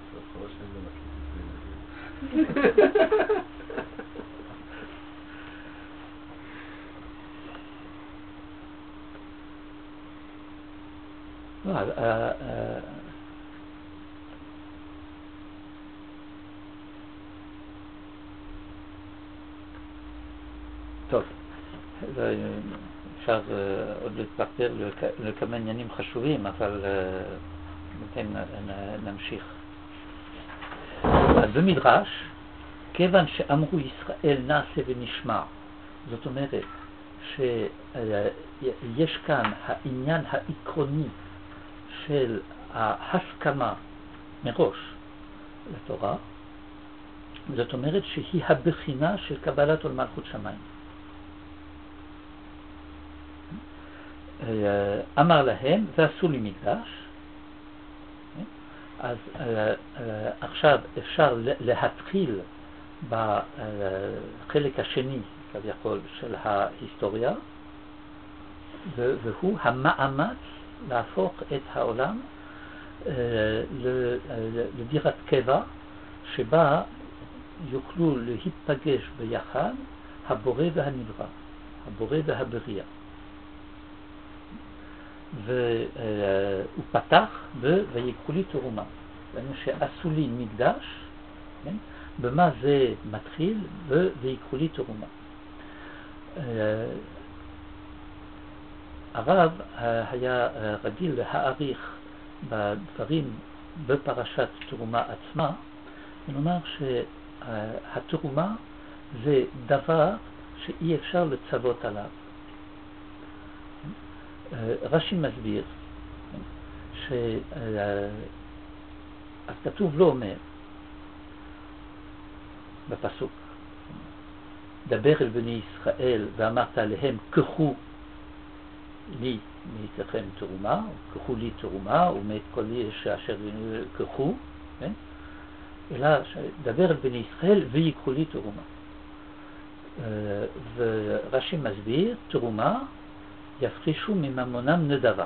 טוב, אפשר עוד להתפרטר לכמה עניינים חשובים, אבל נמשיך. אז במדרש, כיוון שאמרו ישראל נעשה ונשמע, זאת אומרת שיש כאן העניין העקרוני של ההסכמה מראש לתורה, זאת אומרת שהיא הבחינה של קבלת עול מלכות שמיים. אמר להם ועשו לי מקדש, אז עכשיו אפשר להתחיל בחלק השני כביכול של ההיסטוריה, והוא המאמץ להפוך את העולם לדירת קבע שבה יוכלו להתפגש ביחד הבורא והנברא, הבורא והבריאה. והוא פתח ויקחו לי תרומה. זאת שעשו לי מקדש, כן? במה זה מתחיל ויקחו לי תרומה. הרב היה רגיל להעריך בדברים בפרשת תרומה עצמה, ונאמר שהתרומה זה דבר שאי אפשר לצוות עליו. רש"י מסביר ש... אז כתוב לא אומר בפסוק דבר אל בני ישראל ואמרת להם קחו לי מאיתכם תרומה, או קחו לי תרומה, ומאת כל איש אשר קחו, כן? אלא דבר אל בני ישראל ויקחו לי תרומה. ורש"י מסביר תרומה יפרישו מממונם נדבה.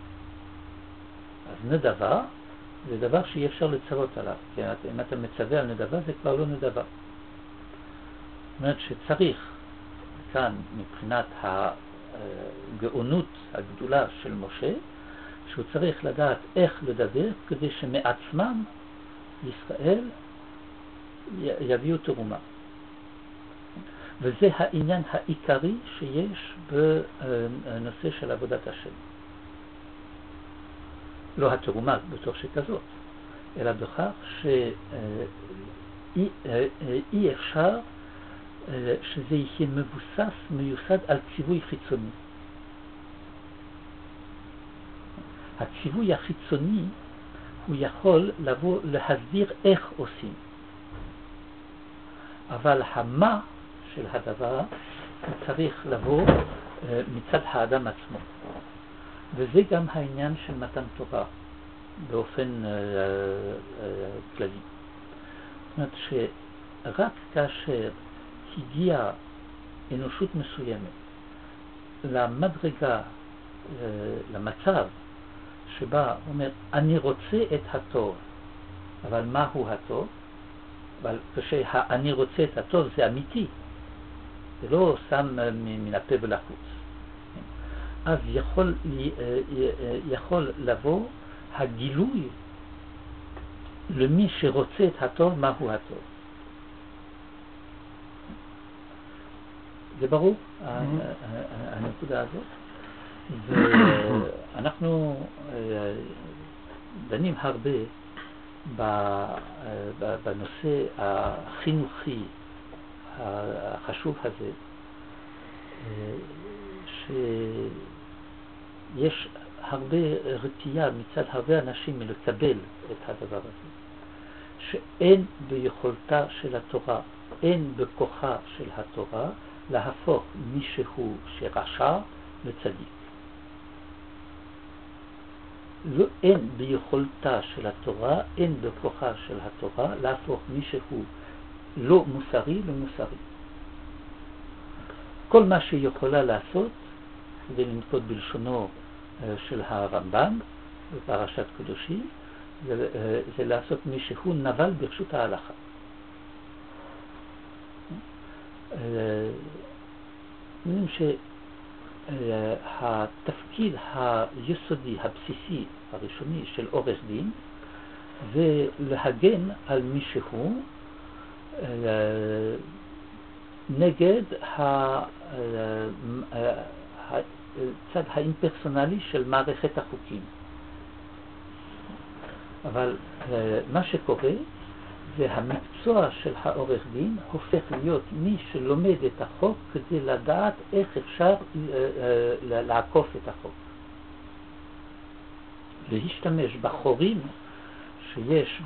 אז נדבה זה דבר שאי אפשר לצוות עליו, כי אם אתה מצווה על נדבה זה כבר לא נדבה. זאת אומרת שצריך כאן מבחינת הגאונות הגדולה של משה, שהוא צריך לדעת איך לדבר כדי שמעצמם ישראל יביאו תרומה. וזה העניין העיקרי שיש בנושא של עבודת השם. לא התרומה בתור שכזאת, אלא בכך שאי אפשר שזה יהיה מבוסס, מיוסד על ציווי חיצוני. הציווי החיצוני הוא יכול לבוא להסביר איך עושים. אבל המה של הדבר הוא צריך לבוא מצד האדם עצמו. וזה גם העניין של מתן תורה באופן כללי. זאת אומרת שרק כאשר הגיעה אנושות מסוימת למדרגה, למצב שבה אומר אני רוצה את הטוב, אבל מהו הטוב? אבל כשאני רוצה את הטוב זה אמיתי, זה לא שם מן הפה ולחוץ. אז יכול, יכול לבוא הגילוי למי שרוצה את הטוב, מהו הטוב. זה ברור, הנקודה הזאת. ואנחנו דנים הרבה בנושא החינוכי החשוב הזה, שיש הרבה רתיעה מצד הרבה אנשים לקבל את הדבר הזה, שאין ביכולתה של התורה, אין בכוחה של התורה להפוך מישהו שרשע לצדיק. לא, אין ביכולתה של התורה, אין בכוחה של התורה להפוך מישהו לא מוסרי למוסרי. כל מה שהיא יכולה לעשות, ולנקוט בלשונו של הרמב"ם בפרשת קדושים, זה, זה לעשות מישהו נבל ברשות ההלכה. אומרים שהתפקיד היסודי, הבסיסי, הראשוני של עורך דין, זה להגן על מישהו נגד הצד האימפרסונלי של מערכת החוקים. אבל מה שקורה זה המקצוע של העורך דין הופך להיות מי שלומד את החוק כדי לדעת איך אפשר לעקוף את החוק. להשתמש בחורים שיש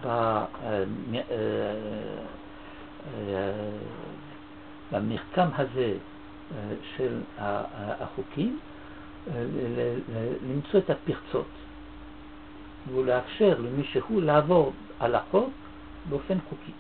במרקם הזה של החוקים, למצוא את הפרצות ולאפשר למישהו לעבור על החוק באופן חוקי.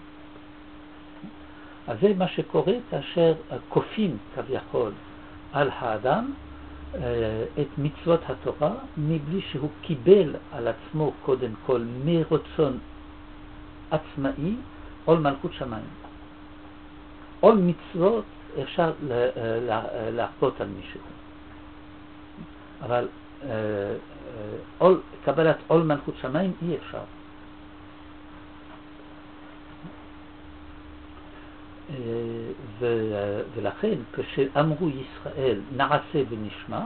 אז זה מה שקורה כאשר כופים כביכול על האדם את מצוות התורה מבלי שהוא קיבל על עצמו קודם כל מרצון עצמאי עול מלכות שמיים. עול מצוות אפשר להכפות על מישהו, אבל עול, קבלת עול מלכות שמיים אי אפשר. ו- ולכן כשאמרו ישראל נעשה ונשמע,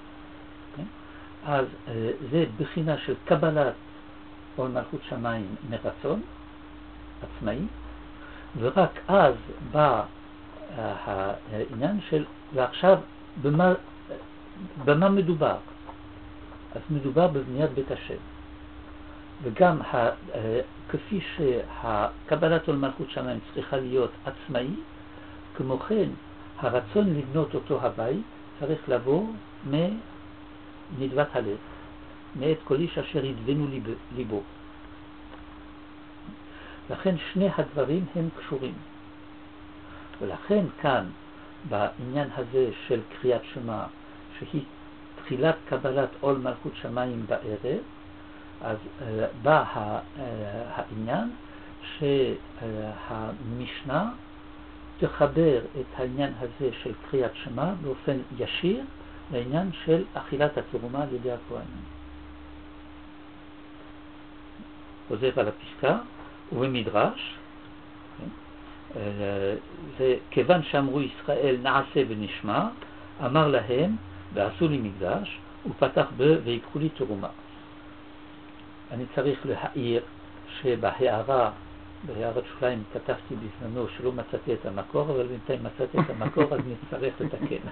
אז זה בחינה של קבלת עול מלכות שמיים מרצון עצמאי, ורק אז בא העניין של ועכשיו במה, במה מדובר. אז מדובר בבניית בית השם, וגם ה, כפי שהקבלת עול מלכות שמיים צריכה להיות עצמאי, כמו כן הרצון לבנות אותו הבית צריך לבוא מנדבת הלב, מאת כל איש אשר ידבנו ליב, ליבו. לכן שני הדברים הם קשורים, ולכן כאן בעניין הזה של קריאת שמע, שהיא תחילת קבלת עול מלכות שמיים בערב, אז uh, בא uh, העניין שהמשנה תחבר את העניין הזה של קריאת שמע באופן ישיר לעניין של אכילת התרומה על ידי הכהנים. חוזר על הפסקה, ובמדרש, uh, זה כיוון שאמרו ישראל נעשה ונשמע, אמר להם ועשו לי מקדש, ופתח ב ויקחו לי תרומה. אני צריך להעיר שבהערה, בהערת שוליים כתבתי בזמנו שלא מצאתי את המקור, אבל בינתיים מצאתי את המקור, אז נצטרך לתקן.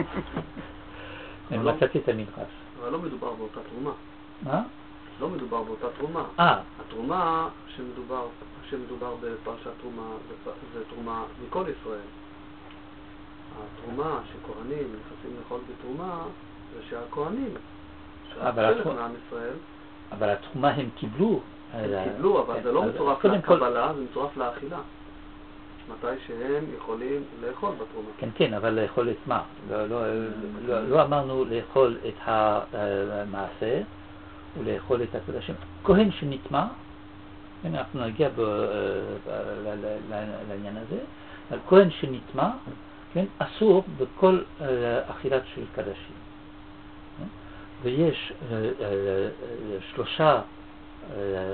מצאתי את המדרש. אבל לא מדובר באותה תרומה. מה? לא מדובר באותה תרומה. אה. התרומה שמדובר, שמדובר בפרשת תרומה, זה תרומה מכל ישראל. התרומה שכהנים נכנסים לאכול בתרומה זה שהכהנים, שהחלק מעם ישראל, אבל התרומה הם קיבלו. הם קיבלו, אבל זה לא מצורף לקבלה, זה מצורף לאכילה. מתי שהם יכולים לאכול בתרומה. כן, כן, אבל לאכול את מה? לא אמרנו לאכול את המעשר ולאכול את הקדשים. כהן שנטמא, אנחנו נגיע לעניין הזה, אבל כהן שנטמא, כן, אסור בכל uh, אכילת של קדשים. ויש uh, uh, שלושה uh, uh,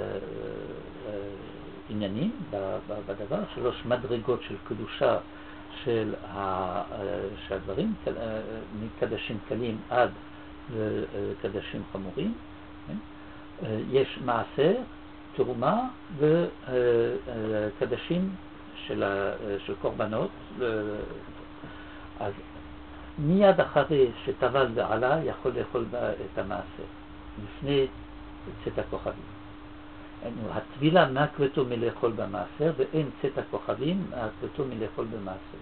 עניינים בדבר, שלוש מדרגות של קדושה של, ה, uh, של הדברים, uh, מקדשים קלים עד לקדשים חמורים. כן? Uh, יש מעשר, תרומה וקדשים של, של קורבנות, אז מיד אחרי שטבל ועלה יכול לאכול את המעשר, לפני צאת הכוכבים. הטבילה מעכבתו מלאכול במעשר, ואין צאת הכוכבים מעכבתו מלאכול במעשר.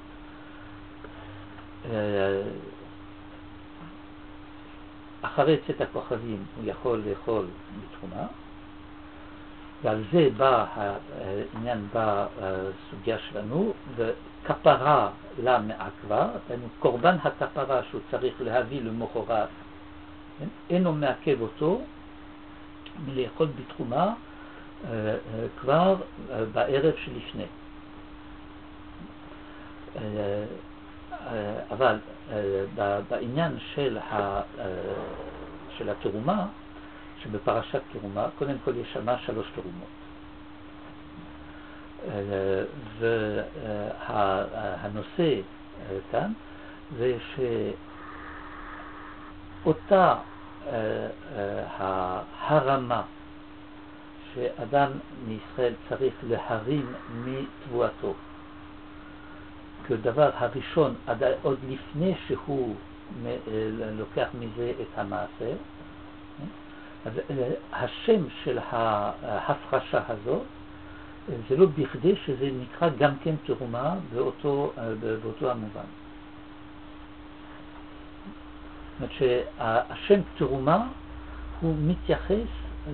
אחרי צאת הכוכבים הוא יכול לאכול בתרומה, ועל זה בא העניין, בא הסוגיה שלנו, וכפרה לה מעכבה, קורבן הכפרה שהוא צריך להביא למחרת, אינו מעכב אותו מלאכול בתרומה כבר בערב שלפני. אבל בעניין של של התרומה, שבפרשת תרומה, קודם כל יש שמה שלוש תרומות. והנושא כאן זה שאותה הרמה שאדם מישראל צריך להרים מתבואתו, כדבר הראשון, עוד לפני שהוא לוקח מזה את המעשר, אז השם של ההפרשה הזאת, זה לא בכדי שזה נקרא גם כן תרומה באותו, באותו המובן. זאת אומרת שהשם תרומה הוא מתייחס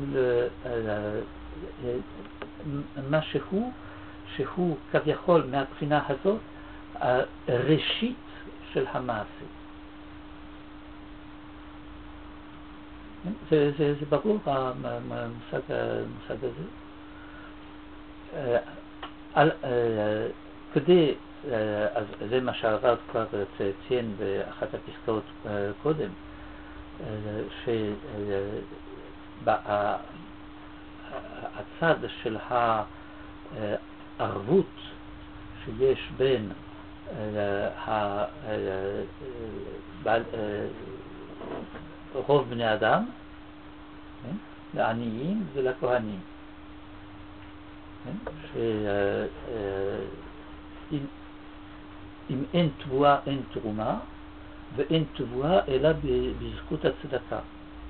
למה שהוא, שהוא כביכול מהבחינה הזאת, הראשית של המעשה. זה, זה, זה ברור המושג, המושג הזה. על, כדי, אז זה מה שהרב כבר ציין באחת הפסקאות קודם, שהצד של הערבות שיש בין רוב בני אדם, לעניים ולכהנים. אם אין תבואה אין תרומה, ואין תבואה אלא בזכות הצדקה.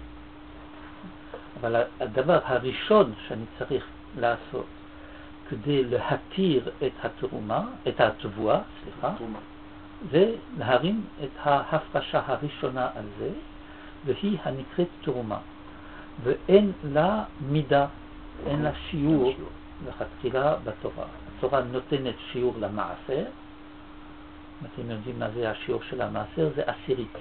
אבל הדבר הראשון שאני צריך לעשות כדי להתיר את התרומה, את התבואה, סליחה, זה להרים את ההפרשה הראשונה על זה, והיא הנקראת תרומה. ואין לה מידה, אין לה שיעור לכתחילה בתורה. התורה נותנת שיעור למעשר, אתם יודעים מה זה השיעור של המעשר? זה עשירית.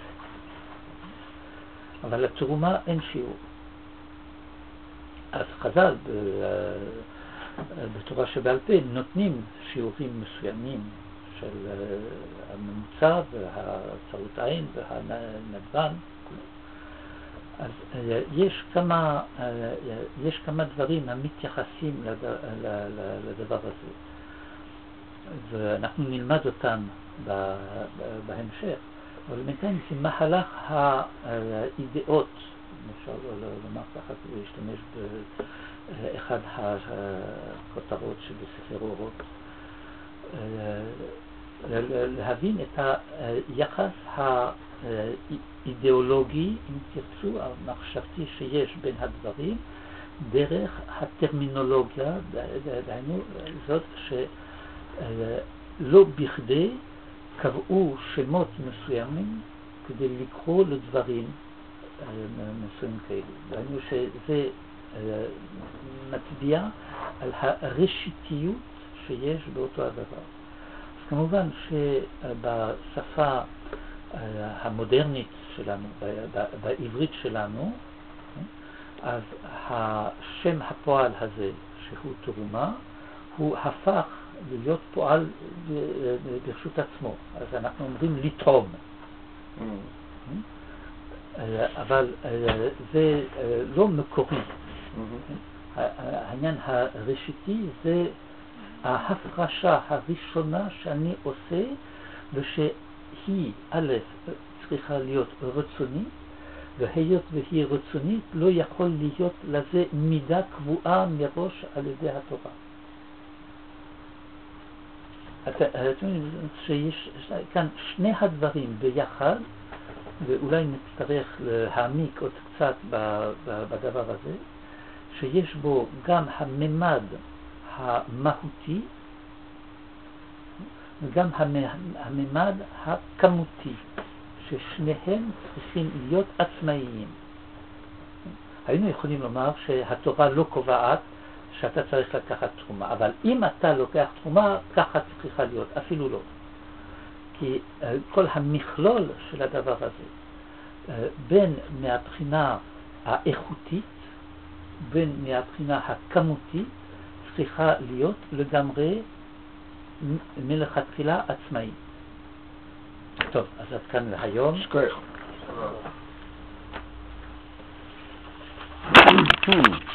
אבל לתרומה אין שיעור. אז חז"ל בתורה שבעל פה נותנים שיעורים מסוימים של הממוצע והצרות עין והנדבן. אז יש כמה, יש כמה דברים המתייחסים לדבר הזה, ואנחנו נלמד אותם בהמשך, אבל בינתיים זה מהלך האידאות, אפשר לומר ככה, להשתמש באחד הכותרות שבספר אורות, להבין את היחס האידיאולוגי, אם תרצו, המחשבתי שיש בין הדברים, דרך הטרמינולוגיה, דהיינו זאת שלא בכדי קבעו שמות מסוימים כדי לקרוא לדברים מסוימים כאלה. דהיינו שזה מצביע על הראשיתיות שיש באותו הדבר. אז כמובן שבשפה המודרנית שלנו, בעברית שלנו, אז השם הפועל הזה שהוא תרומה, הוא הפך להיות פועל ברשות עצמו. אז אנחנו אומרים לתרום. אבל זה לא מקורי. העניין הראשיתי זה ההפרשה הראשונה שאני עושה, ושהיא א' צריכה להיות רצונית, והיות והיא רצונית לא יכול להיות לזה מידה קבועה מראש על ידי התורה. אתם יודעים שיש כאן שני הדברים ביחד, ואולי נצטרך להעמיק עוד קצת בדבר הזה, שיש בו גם הממד המהותי וגם הממד הכמותי, ששניהם צריכים להיות עצמאיים. היינו יכולים לומר שהתורה לא קובעת שאתה צריך לקחת תרומה, אבל אם אתה לוקח תרומה, ככה צריכה להיות, אפילו לא. כי כל המכלול של הדבר הזה, בין מהבחינה האיכותית, בין מהבחינה הכמותית, צריכה להיות לגמרי מלכתחילה עצמאית. טוב, אז עד כאן להיום. שכוח.